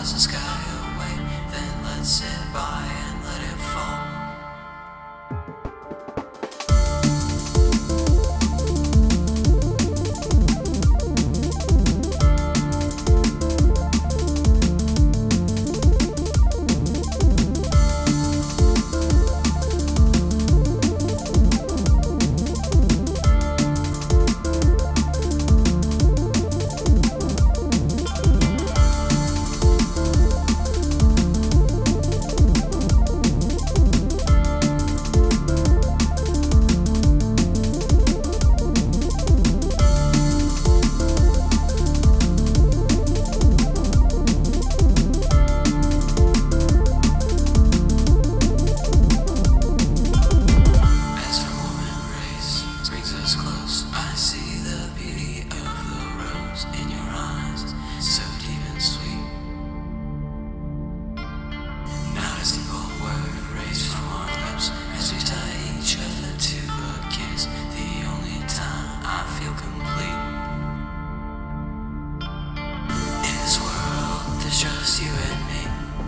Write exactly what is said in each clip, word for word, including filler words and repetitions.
stars and sky away, then let's sit by and let it fall. Close, I see the beauty of the rose in your eyes, so deep and sweet. Not a single word raised from our lips as we tie each other to a kiss, the only time I feel complete. In this world, there's just you and me.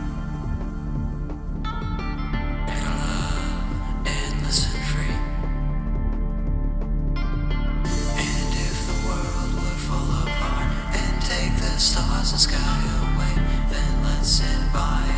Make our love endless and free. Stars and sky away, then let's sit by